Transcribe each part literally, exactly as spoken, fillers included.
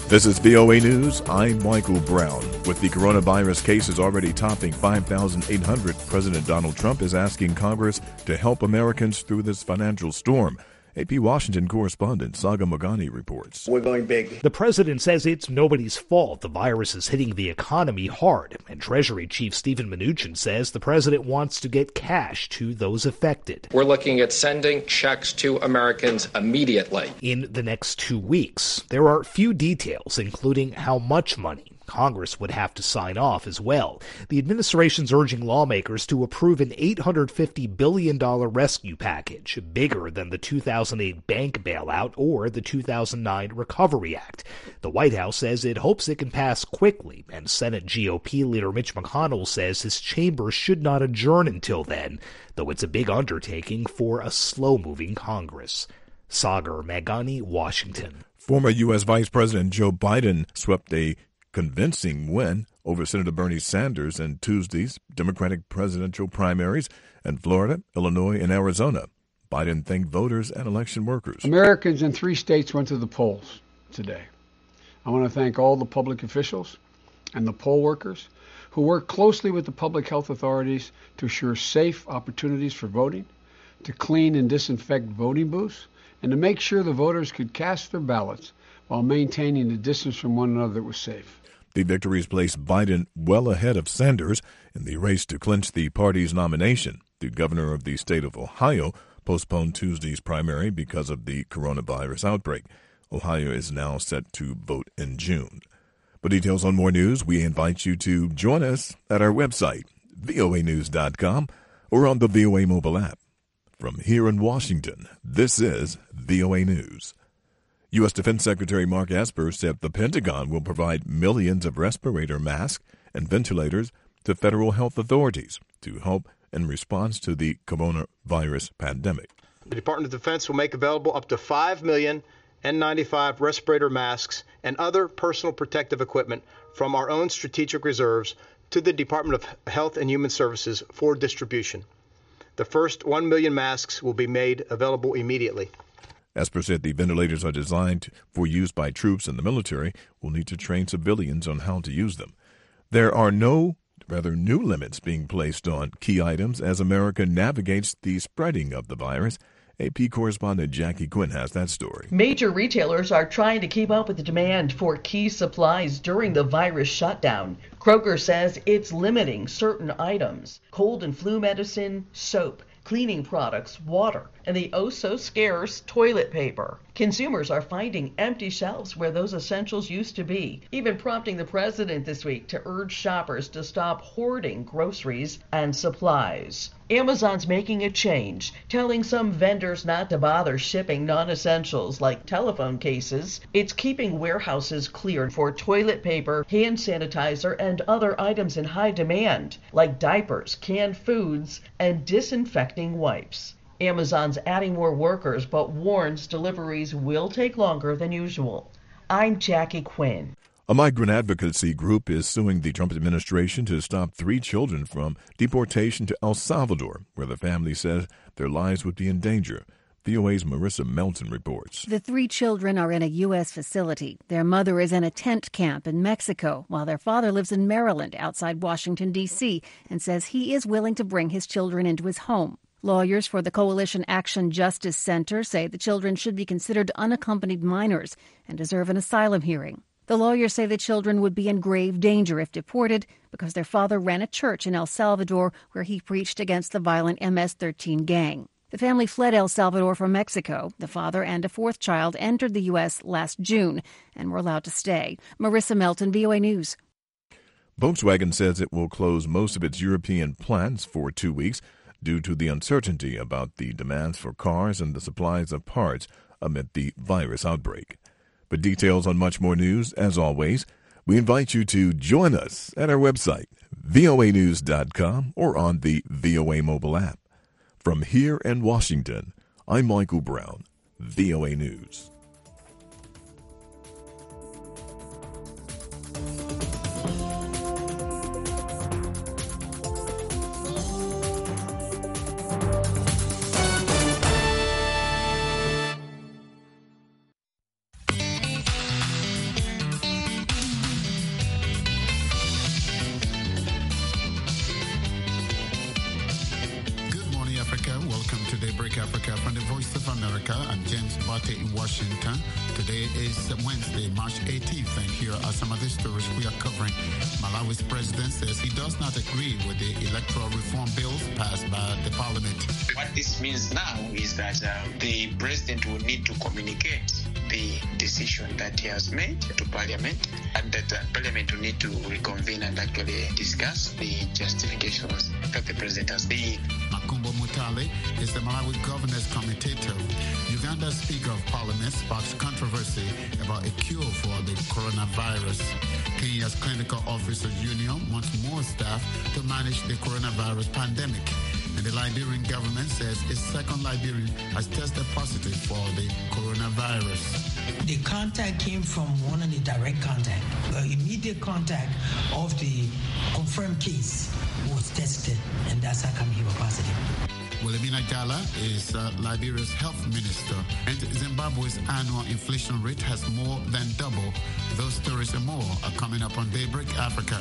This is V O A News. I'm Michael Brown. With the coronavirus cases already topping five thousand eight hundred, President Donald Trump is asking Congress to help Americans through this financial storm. A P Washington correspondent Saga Magani reports. We're going big. The president says it's nobody's fault. The virus is hitting the economy hard. And Treasury Chief Steven Mnuchin says the president wants to get cash to those affected. We're looking at sending checks to Americans immediately. In the next two weeks, there are few details, including how much money. Congress would have to sign off as well. The administration's urging lawmakers to approve an eight hundred fifty billion dollars rescue package, bigger than the two thousand eight bank bailout or the two thousand nine Recovery Act. The White House says it hopes it can pass quickly, and Senate G O P leader Mitch McConnell says his chamber should not adjourn until then, though it's a big undertaking for a slow-moving Congress. Sagar Magani, Washington. Former U S. Vice President Joe Biden swept a convincing win over Senator Bernie Sanders in Tuesday's Democratic presidential primaries in Florida, Illinois, and Arizona. Biden thanked voters and election workers. Americans in three states went to the polls today. I want to thank all the public officials and the poll workers who work closely with the public health authorities to assure safe opportunities for voting, to clean and disinfect voting booths, and to make sure the voters could cast their ballots while maintaining the distance from one another that was safe. The victories placed Biden well ahead of Sanders in the race to clinch the party's nomination. The governor of the state of Ohio postponed Tuesday's primary because of the coronavirus outbreak. Ohio is now set to vote in June. For details on more news, we invite you to join us at our website, V O A news dot com, or on the V O A mobile app. From here in Washington, this is V O A News. U S. Defense Secretary Mark Esper said the Pentagon will provide millions of respirator masks and ventilators to federal health authorities to help in response to the coronavirus pandemic. The Department of Defense will make available up to five million N ninety-five respirator masks and other personal protective equipment from our own strategic reserves to the Department of Health and Human Services for distribution. The first one million masks will be made available immediately. Esper said the ventilators are designed for use by troops and the military will need to train civilians on how to use them. There are no, rather new limits being placed on key items as America navigates the spreading of the virus. A P correspondent Jackie Quinn has that story. Major retailers are trying to keep up with the demand for key supplies during the virus shutdown. Kroger says it's limiting certain items: cold and flu medicine, soap, cleaning products, water, and the oh-so-scarce toilet paper. Consumers are finding empty shelves where those essentials used to be, even prompting the president this week to urge shoppers to stop hoarding groceries and supplies. Amazon's making a change, telling some vendors not to bother shipping non-essentials like telephone cases. It's keeping warehouses cleared for toilet paper, hand sanitizer, and other items in high demand, like diapers, canned foods, and disinfecting wipes. Amazon's adding more workers, but warns deliveries will take longer than usual. I'm Jackie Quinn. A migrant advocacy group is suing the Trump administration to stop three children from deportation to El Salvador, where the family says their lives would be in danger. V O A's Marissa Melton reports. The three children are in a U S facility. Their mother is in a tent camp in Mexico, while their father lives in Maryland outside Washington, D C, and says he is willing to bring his children into his home. Lawyers for the Coalition Action Justice Center say the children should be considered unaccompanied minors and deserve an asylum hearing. The lawyers say the children would be in grave danger if deported because their father ran a church in El Salvador where he preached against the violent M S thirteen gang. The family fled El Salvador from Mexico. The father and a fourth child entered the U S last June and were allowed to stay. Marissa Melton, V O A News. Volkswagen says it will close most of its European plants for two weeks due to the uncertainty about the demands for cars and the supplies of parts amid the virus outbreak. For details on much more news, as always, we invite you to join us at our website, V O A news dot com, or on the V O A mobile app. From here in Washington, I'm Michael Brown, V O A News. Washington. Today is Wednesday, March eighteenth, and here are some of the stories we are covering. Malawi's president says he does not agree with the electoral reform bills passed by the parliament. What this means now is that uh, the president will need to communicate the decision that he has made to Parliament, and that uh, Parliament will need to reconvene and actually discuss the justifications that the president has made. Makumbo Mutale is the Malawi governor's commentator. Uganda's Speaker of Parliament sparks controversy about a cure for the coronavirus. Kenya's Clinical Officers Union wants more staff to manage the coronavirus pandemic. And the Liberian government says its second Liberian has tested positive for the coronavirus. The contact came from one of the direct contact. The immediate contact of the confirmed case was tested, and that's how come he was positive. Wilhelmina Gala is uh, Liberia's health minister, and Zimbabwe's annual inflation rate has more than doubled. Those stories and more are coming up on Daybreak Africa.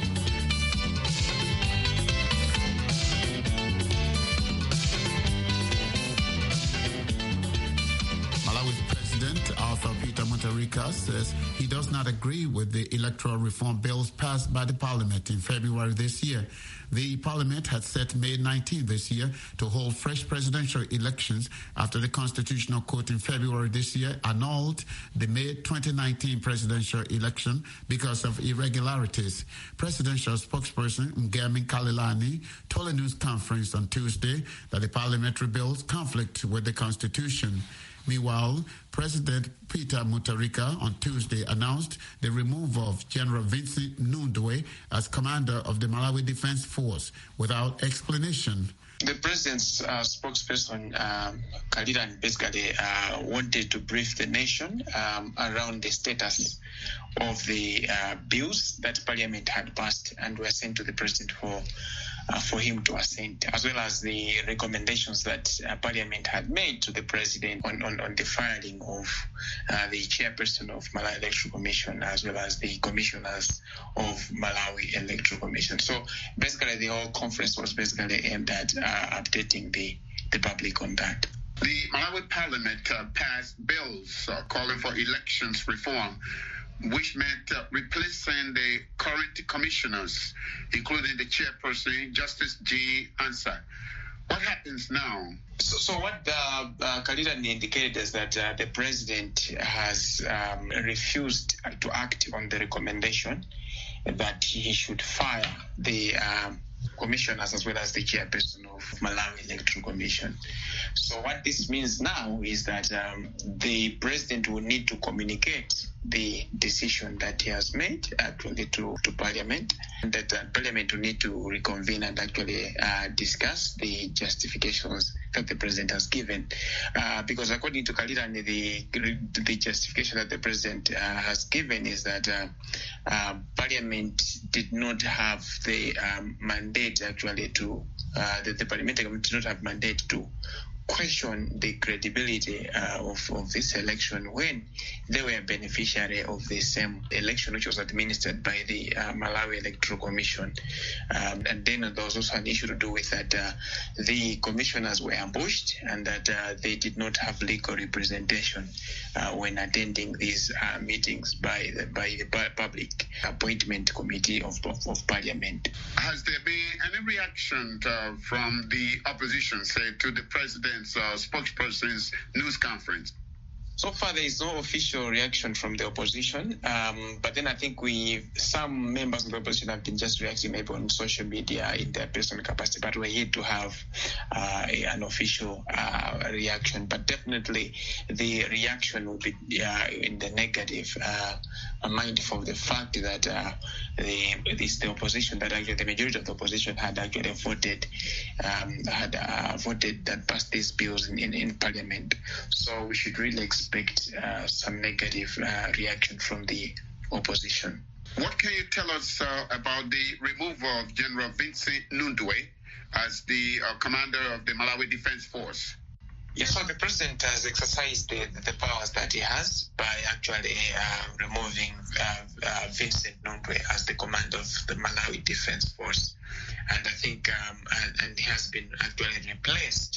Arthur Peter Mutharika says he does not agree with the electoral reform bills passed by the parliament in February this year. The parliament had set May nineteenth this year to hold fresh presidential elections after the Constitutional Court in February this year annulled the May twenty nineteen presidential election because of irregularities. Presidential spokesperson Ngemi Kalilani told a news conference on Tuesday that the parliamentary bills conflict with the Constitution. Meanwhile, President Peter Mutharika on Tuesday announced the removal of General Vincent Nundwe as commander of the Malawi Defense Force without explanation. The president's uh, spokesperson, um, Kalilan, basically uh, wanted to brief the nation um, around the status of the uh, bills that Parliament had passed and were sent to the president for uh, for him to assent, as well as the recommendations that uh, Parliament had made to the president on, on, on the firing of uh, the chairperson of Malawi Electoral Commission, as well as the commissioners of Malawi Electoral Commission. So basically, the whole conference was basically aimed at uh, updating the, the public on that. The Malawi Parliament uh, passed bills uh, calling for elections reform, which meant uh, replacing the current commissioners, including the chairperson, Justice G. Ansah. What happens now? So, so what uh, uh, Kalilan indicated is that uh, the president has um, refused to act on the recommendation that he should fire the um, commissioners as well as the chairperson of Malawi Electoral Commission. So what this means now is that um, the president will need to communicate the decision that he has made actually to, to Parliament, and that uh, Parliament will need to reconvene and actually uh, discuss the justifications that the president has given. Uh, because according to Kalilan, the, the justification that the president uh, has given is that uh, uh, Parliament did not have the um, mandate actually to, uh, the, the parliamentary committee did not have mandate to question the credibility uh, of, of this election when they were a beneficiary of the same election which was administered by the uh, Malawi Electoral Commission. Um, and then there was also an issue to do with that uh, the commissioners were ambushed and that uh, they did not have legal representation uh, when attending these uh, meetings by the, by the public appointment committee of, of, of Parliament. Has there been any reaction uh, from the opposition, say, to the president Uh, spokesperson's news conference? So far, there is no official reaction from the opposition, um, but then I think we, some members of the opposition have been just reacting maybe on social media in their personal capacity, but we're yet to have uh, an official uh, reaction. But definitely the reaction will be uh, in the negative, uh, mindful of the fact that uh, the, this, the opposition, that actually the majority of the opposition had actually voted, um, had uh, voted that passed these bills in, in, in Parliament. So we should really expect expect uh, some negative uh, reaction from the opposition. What can you tell us uh, about the removal of General Vincent Nundwe as the uh, commander of the Malawi Defense Force? Yes, so the president has exercised the, the powers that he has by actually uh, removing uh, uh, Vincent Nundwe as the commander of the Malawi Defense Force. And I think, um, and, and he has been actually replaced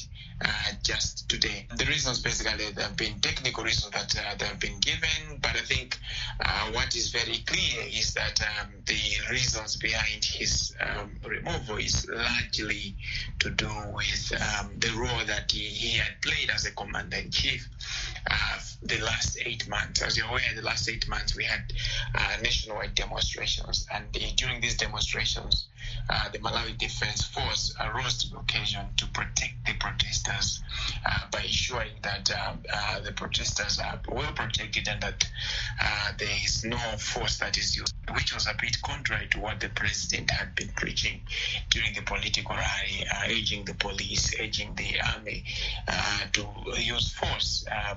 uh, just today. The reasons basically, there have been technical reasons that uh, they have been given, but I think uh, what is very clear is that um, the reasons behind his um, removal is largely to do with um, the role that he, he had played as a commander-in-chief uh, the last eight months. As you're aware, the last eight months we had uh, nationwide demonstrations, and uh, during these demonstrations, uh, the Malawi Defense Force uh, rose to the occasion to protect the protesters uh, by ensuring that uh, uh, the protesters are well protected and that uh, there is no force that is used, which was a bit contrary to what the president had been preaching during the political rally, uh, urging the police, urging the army uh, to use force um,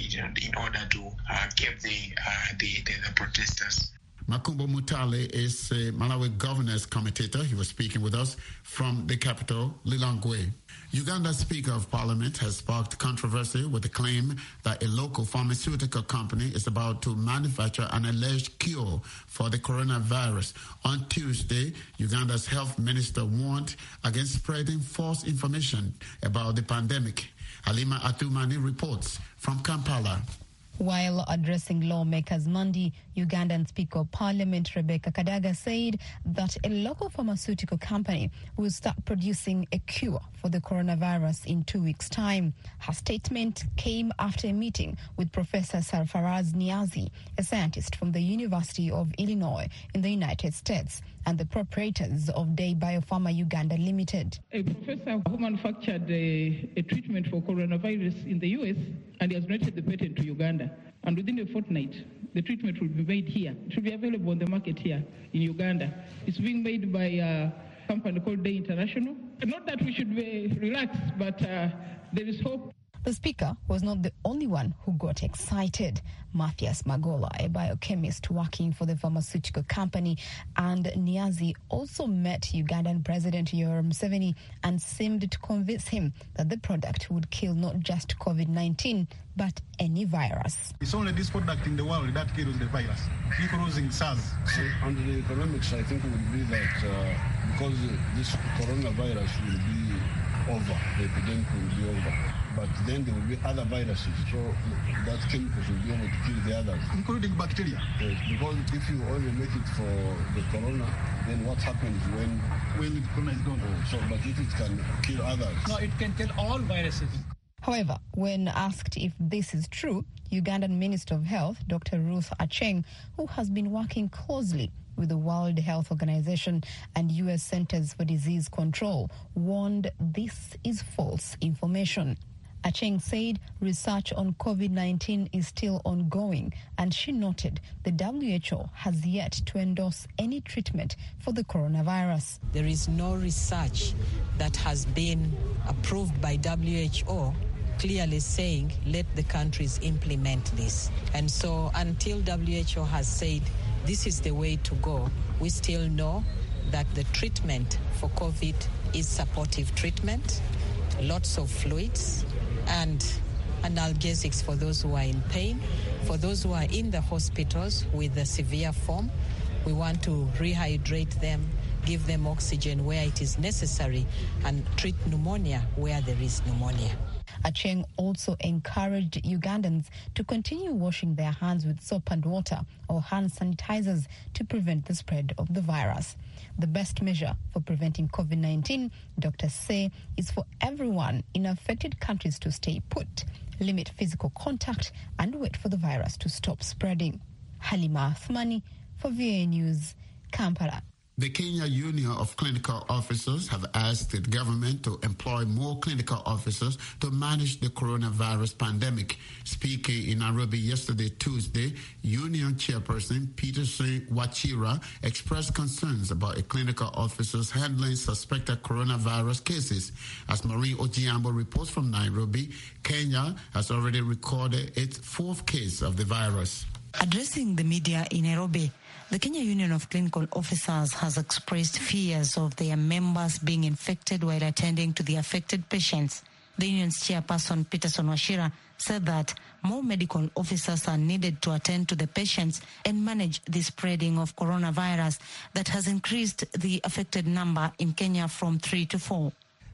in order to uh, keep the, uh, the, the, the protesters. Makumbo Mutale is a Malawi governor's commentator. He was speaking with us from the capital, Lilongwe. Uganda's Speaker of Parliament has sparked controversy with the claim that a local pharmaceutical company is about to manufacture an alleged cure for the coronavirus. On Tuesday, Uganda's health minister warned against spreading false information about the pandemic. Halima Atumani reports from Kampala. While addressing lawmakers Monday, Ugandan Speaker of Parliament Rebecca Kadaga said that a local pharmaceutical company will start producing a cure for the coronavirus in two weeks' time. Her statement came after a meeting with Professor Sarfaraz Niazi, a scientist from the University of Illinois in the United States, and the proprietors of Day Biopharma Uganda Limited. A professor who manufactured a, a treatment for coronavirus in the U S and he has granted the patent to Uganda. And within a fortnight, the treatment will be made here. It will be available on the market here in Uganda. It's being made by a company called Day International. Not that we should be relaxed, but uh, there is hope. The speaker was not the only one who got excited. Matthias Magola, a biochemist working for the pharmaceutical company, and Niazi also met Ugandan President Yoweri Museveni and seemed to convince him that the product would kill not just COVID nineteen, but any virus. It's only this product in the world that kills the virus, including SARS. So under the economics, I think it would be that uh, because this coronavirus will be over, the epidemic will be over. But then there will be other viruses, so that chemicals will be able to kill the others. Including bacteria? Yes, because if you only make it for the corona, then what happens when... When the corona is gone. Oh, so, but if it can kill others... No, it can kill all viruses. However, when asked if this is true, Ugandan Minister of Health, Doctor Ruth Acheng, who has been working closely with the World Health Organization and U S Centers for Disease Control, warned this is false information. Acheng said research on COVID nineteen is still ongoing, and she noted the W H O has yet to endorse any treatment for the coronavirus. There is no research that has been approved by W H O clearly saying let the countries implement this. And so until W H O has said this is the way to go, we still know that the treatment for COVID is supportive treatment, lots of fluids, and analgesics for those who are in pain. For those who are in the hospitals with a severe form, we want to rehydrate them, give them oxygen where it is necessary, and treat pneumonia where there is pneumonia. Acheng also encouraged Ugandans to continue washing their hands with soap and water or hand sanitizers to prevent the spread of the virus. The best measure for preventing COVID nineteen, doctors say, is for everyone in affected countries to stay put, limit physical contact, and wait for the virus to stop spreading. Halima Athmani for V A News, Kampala. The Kenya Union of Clinical Officers have asked the government to employ more clinical officers to manage the coronavirus pandemic. Speaking in Nairobi yesterday, Tuesday, Union Chairperson Peterson Wachira expressed concerns about a clinical officers handling suspected coronavirus cases. As Marie Ojiambo reports from Nairobi, Kenya has already recorded its fourth case of the virus. Addressing the media in Nairobi, the Kenya Union of Clinical Officers has expressed fears of their members being infected while attending to the affected patients. The union's chairperson, Peterson Wachira, said that more medical officers are needed to attend to the patients and manage the spreading of coronavirus that has increased the affected number in Kenya from three to four.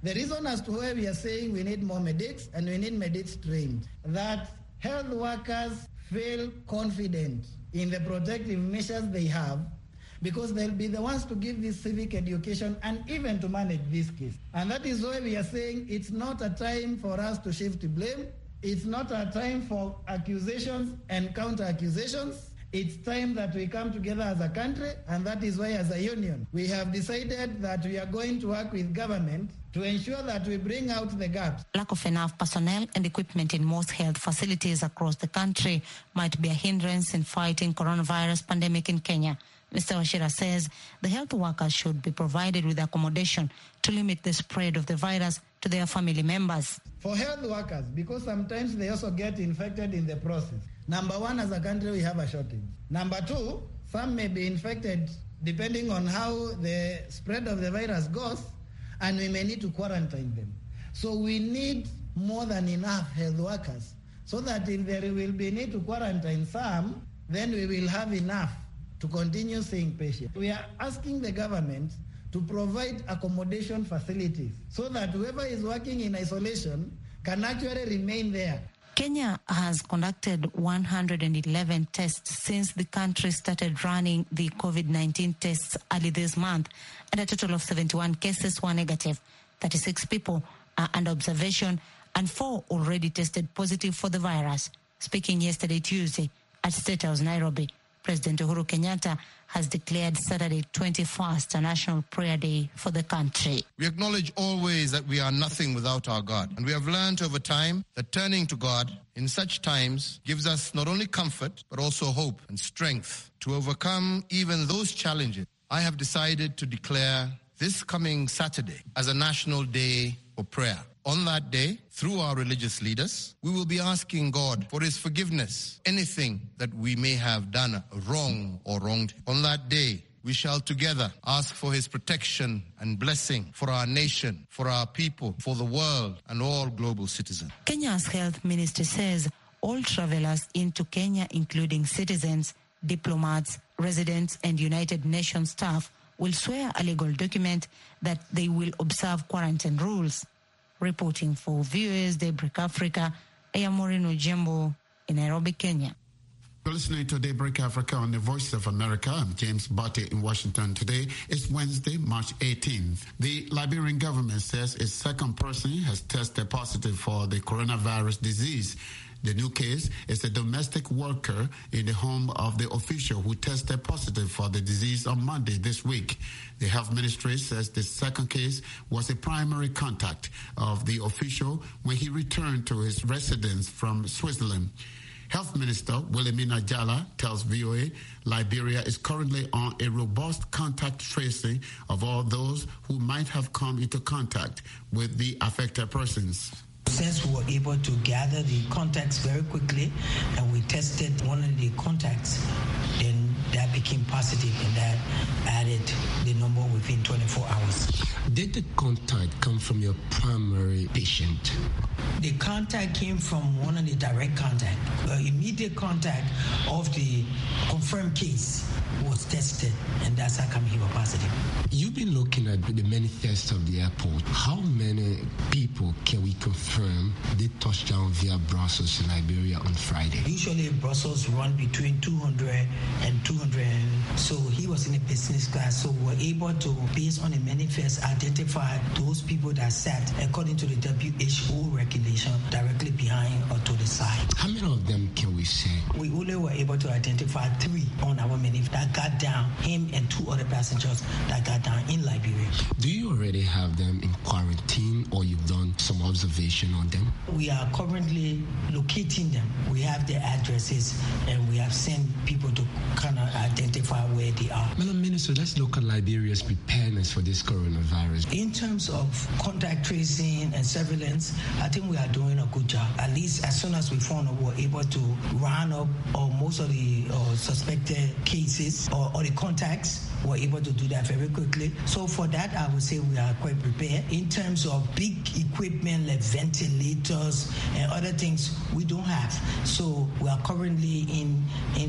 The reason as to why we are saying we need more medics and we need medics trained, that health workers feel confident in the protective measures they have, because they'll be the ones to give this civic education and even to manage this case. And that is why we are saying it's not a time for us to shift blame. It's not a time for accusations and counter-accusations. It's time that we come together as a country, and that is why as a union, we have decided that we are going to work with government to ensure that we bring out the gaps. Lack of enough personnel and equipment in most health facilities across the country might be a hindrance in fighting coronavirus pandemic in Kenya. Mister Wachira says the health workers should be provided with accommodation to limit the spread of the virus to their family members. For health workers, because sometimes they also get infected in the process. Number one, as a country, we have a shortage. Number two, some may be infected depending on how the spread of the virus goes, and we may need to quarantine them. So we need more than enough health workers, so that if there will be need to quarantine some, then we will have enough to continue seeing patients. We are asking the government to provide accommodation facilities so that whoever is working in isolation can actually remain there. Kenya has conducted one hundred eleven tests since the country started running the COVID nineteen tests early this month, and a total of seventy-one cases were negative. thirty-six people are under observation, and four already tested positive for the virus. Speaking yesterday, Tuesday, at State House, Nairobi, President Uhuru Kenyatta has declared Saturday twenty-first a national prayer day for the country. We acknowledge always that we are nothing without our God. And we have learned over time that turning to God in such times gives us not only comfort, but also hope and strength to overcome even those challenges. I have decided to declare this coming Saturday as a national day for prayer. On that day, through our religious leaders, we will be asking God for his forgiveness, anything that we may have done wrong or wronged. On that day, we shall together ask for his protection and blessing for our nation, for our people, for the world, and all global citizens. Kenya's health ministry says all travelers into Kenya, including citizens, diplomats, residents, and United Nations staff, will swear a legal document that they will observe quarantine rules. Reporting for V O A's Daybreak Africa, I am Maureen Ojembo in Nairobi, Kenya. You're listening to Daybreak Africa on the Voice of America. I'm James Barty in Washington. Today is Wednesday, March eighteenth. The Liberian government says its second person has tested positive for the coronavirus disease. The new case is a domestic worker in the home of the official who tested positive for the disease on Monday this week. The health ministry says the second case was a primary contact of the official when he returned to his residence from Switzerland. Health Minister Wilhelmina Jala tells V O A Liberia is currently on a robust contact tracing of all those who might have come into contact with the affected persons. Since we were able to gather the contacts very quickly and we tested one of the contacts, then that became positive and that added the number within twenty-four hours. Did the contact come from your primary patient? The contact came from one of the direct contact. The immediate contact of the confirmed case was tested, and that's how come he was positive. You've been looking at the many tests of the airport. How many people can we confirm did touch down via Brussels in Liberia on Friday? Usually Brussels run between two hundred and two hundred. So he was in a business class, so we're able to, based on the manifest, identify those people that sat according to the W H O regulation directly behind or to the side. How many of them can we say? We only were able to identify three on our manifest that got down, him and two other passengers that got down in Liberia. Do you already have them in quarantine or you've done some observation on them? We are currently locating them. We have their addresses and we have sent people to kind of identify where they are. Madam Minister, let's look at Liberia's preparedness for this coronavirus. In terms of contact tracing and surveillance, I think we are doing a good job. At least as soon as we found out, we were able to round up or most of the uh, suspected cases or, or the contacts. We're able to do that very quickly. So for that, I would say we are quite prepared. In terms of big equipment like ventilators and other things, we don't have. So we are currently in, in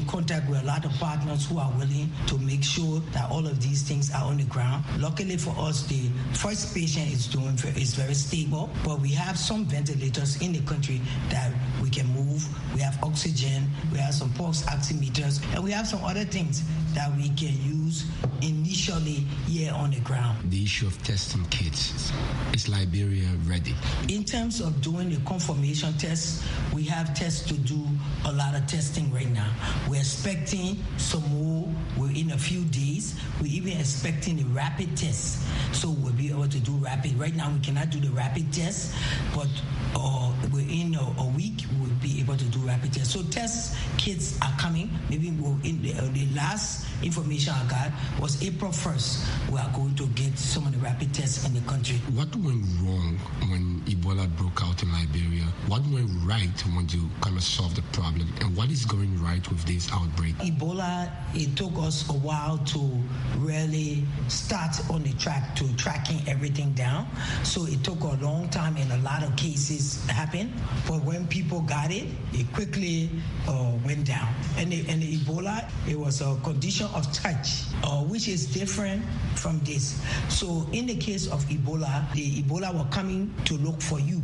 contact with a lot of partners who are willing to make sure that all of these things are on the ground. Luckily for us, the first patient is doing is very stable, but we have some ventilators in the country that we can move. We have oxygen, we have some pulse oximeters, and we have some other things that we can use initially here on the ground. The issue of testing kits, is Liberia ready? In terms of doing the confirmation tests, we have tests to do a lot of testing right now. We're expecting some more within a few days. We're even expecting a rapid test, so we'll be able to do rapid. Right now we cannot do the rapid test, but uh, within a, a week we'll be able to do rapid tests. So test kits are coming. Maybe we'll, in the, uh, the last information I got was April first. We are going to get some of the rapid tests in the country. What went wrong when Ebola broke out in Liberia? What went right when you kind of solved the problem? And what is going right with this outbreak? Ebola, it took us a while to really start on the track to tracking everything down. So it took a long time and a lot of cases happened. But when people got it, it quickly uh, went down. And the, and the Ebola, it was a condition of touch, uh, which is different from this. So in the case of Ebola, the Ebola were coming to look for you.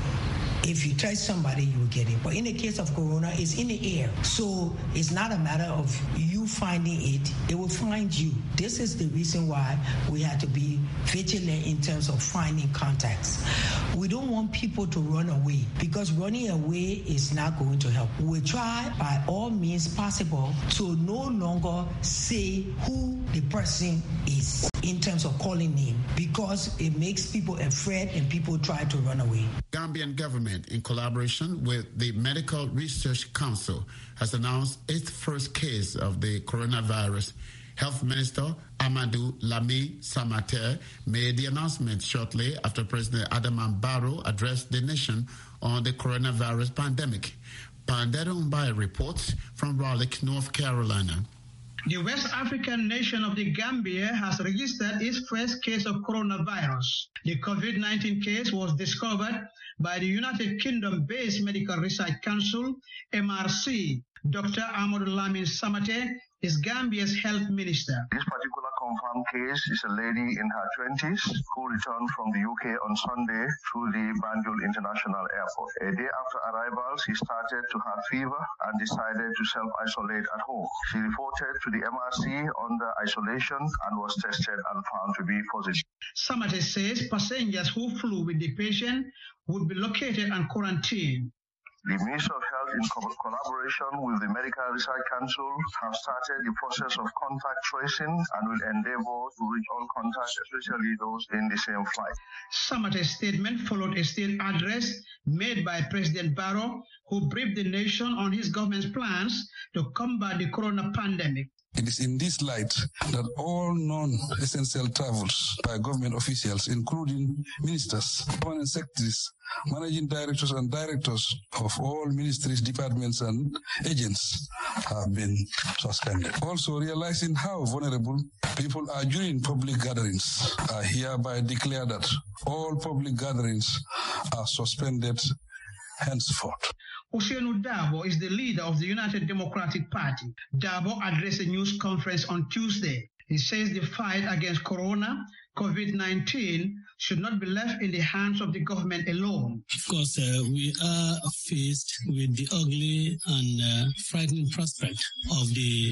If you touch somebody, you will get it. But in the case of corona, it's in the air. So it's not a matter of you finding it. It will find you. This is the reason why we have to be vigilant in terms of finding contacts. We don't want people to run away, because running away is not going to help. We try by all means possible to no longer say who the person is in terms of calling name, because it makes people afraid and people try to run away. Gambian government, in collaboration with the Medical Research Council, has announced its first case of the coronavirus. Health Minister Amadou Lami Samater made the announcement shortly after President Adama Barrow addressed the nation on the coronavirus pandemic. Pandero Mbaye reports from Raleigh, North Carolina. The West African nation of the Gambia has registered its first case of coronavirus. The COVID nineteen case was discovered by the United Kingdom-based Medical Research Council, M R C. Doctor Amadou Lamin Samate is Gambia's health minister. This particular confirmed case is a lady in her twenties who returned from the U K on Sunday through the Banjul International Airport. A day after arrival, she started to have fever and decided to self-isolate at home. She reported to the M R C under isolation and was tested and found to be positive. Samate says passengers who flew with the patient would be located and quarantined. The Ministry of Health, in co- collaboration with the Medical Research Council, have started the process of contact tracing and will endeavor to reach all contacts, especially those in the same flight. Samate's statement followed a state address made by President Barrow, who briefed the nation on his government's plans to combat the corona pandemic. It is in this light that all non-essential travels by government officials, including ministers, permanent secretaries, managing directors and directors of all ministries, departments and agents have been suspended. Also, realizing how vulnerable people are during public gatherings, I hereby declare that all public gatherings are suspended henceforth. Ousainou Darboe is the leader of the United Democratic Party. Darboe addressed a news conference on Tuesday. He says the fight against corona, COVID nineteen, should not be left in the hands of the government alone. Of course, uh, we are faced with the ugly and uh, frightening prospect of the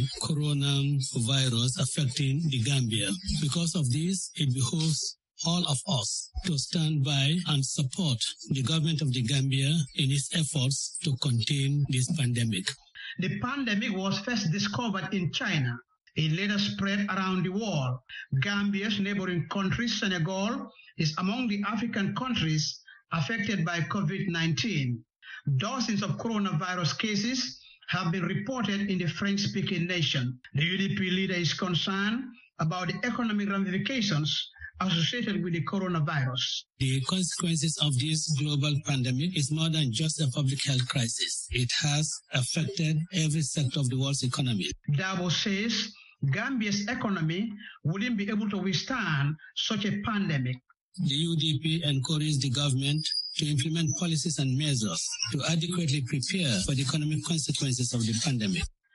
coronavirus affecting the Gambia. Because of this, it behoves all of us to stand by and support the government of the Gambia in its efforts to contain this pandemic. The pandemic was first discovered in China. It later spread around the world. Gambia's neighboring country, Senegal, is among the African countries affected by COVID nineteen. Dozens of coronavirus cases have been reported in the French-speaking nation. The U D P leader is concerned about the economic ramifications associated with the coronavirus. The consequences of this global pandemic is more than just a public health crisis. It has affected every sector of the world's economy. Darboe says Gambia's economy wouldn't be able to withstand such a pandemic. The U D P encouraged the government to implement policies and measures to adequately prepare for the economic consequences of the pandemic.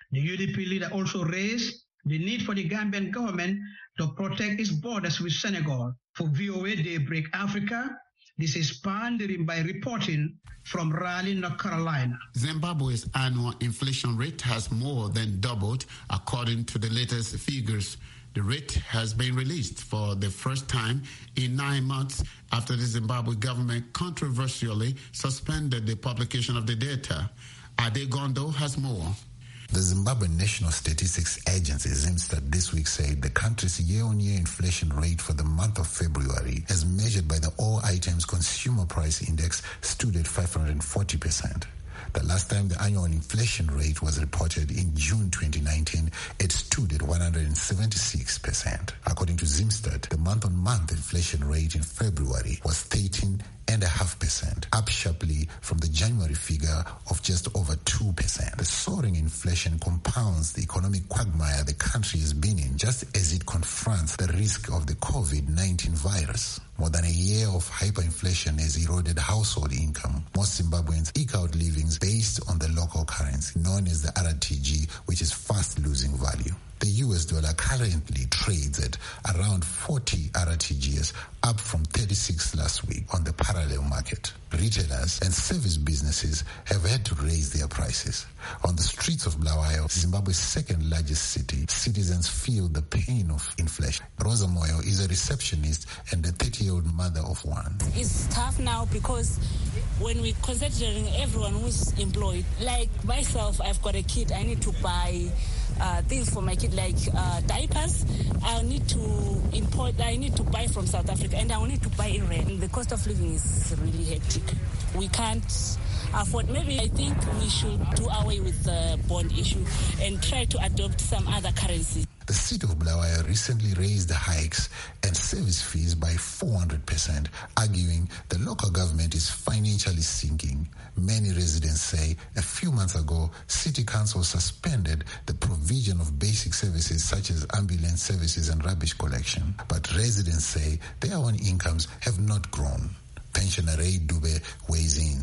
The U D P leader also raised the need for the Gambian government to protect its borders with Senegal. For V O A Daybreak Africa, this is Pandering by reporting from Raleigh, North Carolina. Zimbabwe's annual inflation rate has more than doubled according to the latest figures. The rate has been released for the first time in nine months after the Zimbabwe government controversially suspended the publication of the data. Adegondo has more. The Zimbabwe National Statistics Agency, ZimStat, this week said the country's year-on-year inflation rate for the month of February, as measured by the All Items Consumer Price Index, stood at five hundred forty percent. The last time the annual inflation rate was reported in June twenty nineteen, it stood at one hundred seventy-six percent. According to ZimStat, the month-on-month inflation rate in February was thirteen point five percent, up sharply from the January figure of just over two percent. The soaring inflation compounds the economic quagmire the country has been in just as it confronts the risk of the COVID nineteen virus. More than a year of hyperinflation has eroded household income. Most Zimbabweans eke out livings based on the local currency, known as the R T G, which is fast losing value. The U S dollar currently trades at around forty R T Gs, up from thirty-six last week on the parallel market. Retailers and service businesses have had to raise their prices. On the streets of Bulawayo, Zimbabwe's second largest city, citizens feel the pain of inflation. Rosa Moyo is a receptionist and a thirty-year-old mother of one. It's tough now because when we're considering everyone who's employed, like myself, I've got a kid, I need to buy Uh, things for my kid like uh, diapers. I need to import, I need to buy from South Africa, and I need to buy in rent. The cost of living is really hectic. We can't afford. Maybe I think we should do away with the bond issue and try to adopt some other currency. The city of Bulawayo recently raised the hikes and service fees by four hundred percent, arguing the local government is financially sinking. Many residents say a few months ago, City Council suspended the provision of basic services such as ambulance services and rubbish collection. But residents say their own incomes have not grown. Pensioner Ray Dube weighs in.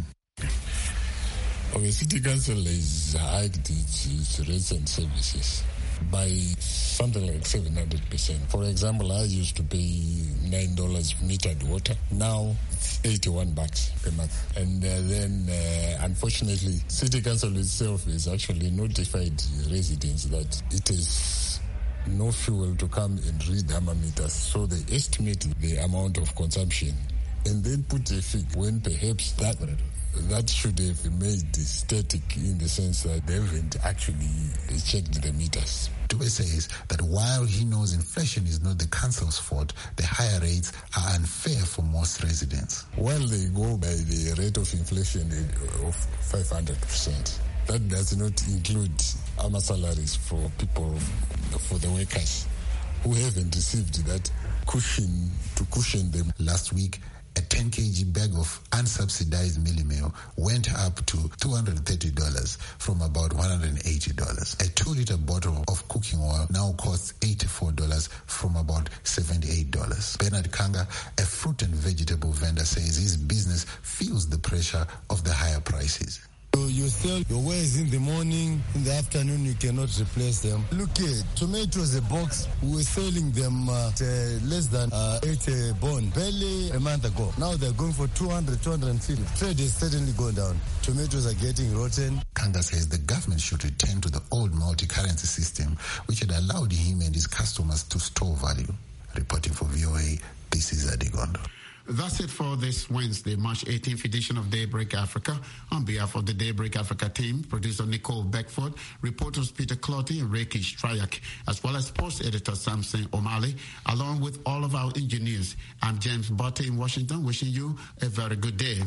Okay, City Council has hiked its rates and services by something like seven hundred percent. For example, I used to pay nine dollars metered water. Now it's eighty-one bucks per month. And uh, then, uh, unfortunately, City Council itself has actually notified residents that it is no fuel to come and read thermometers. So they estimate the amount of consumption and then put a figure when perhaps that that should have made static in the sense that they haven't actually checked the meters. Dube says that while he knows inflation is not the council's fault, the higher rates are unfair for most residents. Well, they go by the rate of inflation of five hundred percent. That does not include our salaries for people, for the workers who haven't received that cushion to cushion them. Last week, a ten kilogram bag of unsubsidized mealie meal went up to two hundred thirty dollars from about one hundred eighty dollars. A two-liter bottle of cooking oil now costs eighty-four dollars from about seventy-eight dollars. Bernard Kanga, a fruit and vegetable vendor, says his business feels the pressure of the higher prices. You sell your wares in the morning, in the afternoon you cannot replace them. Look here, tomatoes a box, we were selling them at uh, less than uh, eight a bond, barely a month ago. Now they're going for two hundred, two hundred fifty. Trade is certainly gone down. Tomatoes are getting rotten. Kanga says the government should return to the old multi-currency system, which had allowed him and his customers to store value. Reporting for V O A, this is Adegondo. That's it for this Wednesday, March eighteenth edition of Daybreak Africa. On behalf of the Daybreak Africa team, producer Nicole Beckford, reporters Peter Clotty and Reiki Strayak, as well as sports editor Samson O'Malley, along with all of our engineers, I'm James Butte in Washington, wishing you a very good day.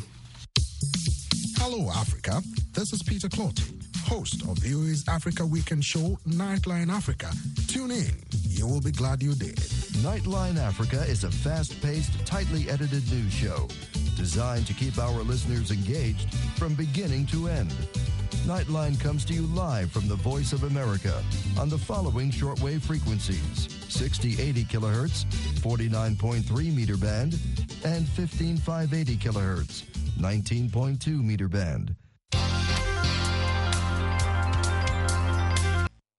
Hello, Africa. This is Peter Clotty, host of V O A's Africa Weekend show, Nightline Africa. Tune in. You will be glad you did. Nightline Africa is a fast-paced, tightly edited news show designed to keep our listeners engaged from beginning to end. Nightline comes to you live from the Voice of America on the following shortwave frequencies: sixty eighty kilohertz, forty-nine point three meter band, and fifteen five eighty kilohertz, nineteen point two meter band.